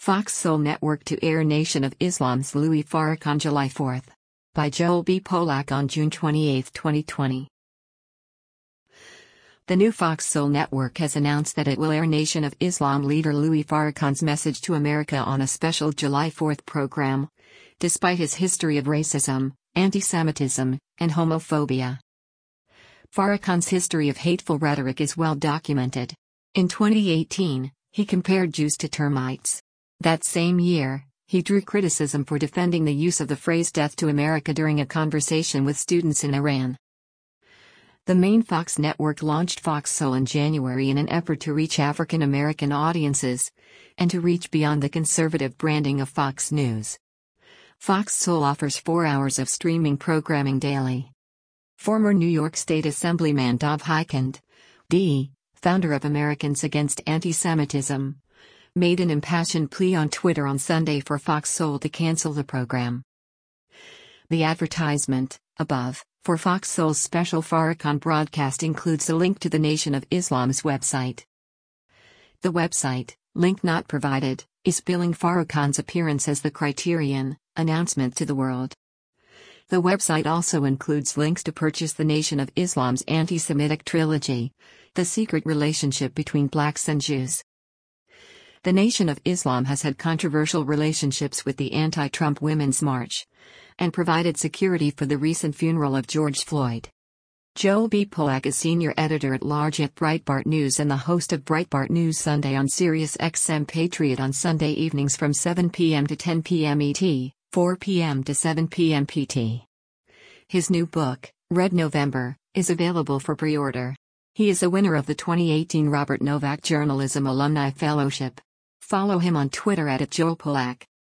Fox Soul Network to air Nation of Islam's Louis Farrakhan July 4. By Joel B. Polak on June 28, 2020. The new Fox Soul Network has announced that it will air Nation of Islam leader Louis Farrakhan's message to America on a special July 4 program, despite his history of racism, anti-Semitism, and homophobia. Farrakhan's history of hateful rhetoric is well documented. In 2018, he compared Jews to termites. That same year, he drew criticism for defending the use of the phrase "death to America" during a conversation with students in Iran. The main Fox network launched Fox Soul in January in an effort to reach African American audiences, and to reach beyond the conservative branding of Fox News. Fox Soul offers 4 hours of streaming programming daily. Former New York State Assemblyman Dov Hikind, D., founder of Americans Against Anti-Semitism, made an impassioned plea on Twitter on Sunday for Fox Soul to cancel the program. The advertisement, above, for Fox Soul's special Farrakhan broadcast includes a link to the Nation of Islam's website. The website, link not provided, is billing Farrakhan's appearance as the Criterion announcement to the world. The website also includes links to purchase the Nation of Islam's anti-Semitic trilogy, The Secret Relationship Between Blacks and Jews. The Nation of Islam has had controversial relationships with the anti-Trump Women's March, and provided security for the recent funeral of George Floyd. Joel B. Polak is senior editor-at-large at Breitbart News and the host of Breitbart News Sunday on Sirius XM Patriot on Sunday evenings from 7 p.m. to 10 p.m. ET, 4 p.m. to 7 p.m. PT. His new book, Red November, is available for pre-order. He is a winner of the 2018 Robert Novak Journalism Alumni Fellowship. Follow him on Twitter @JoelPolak.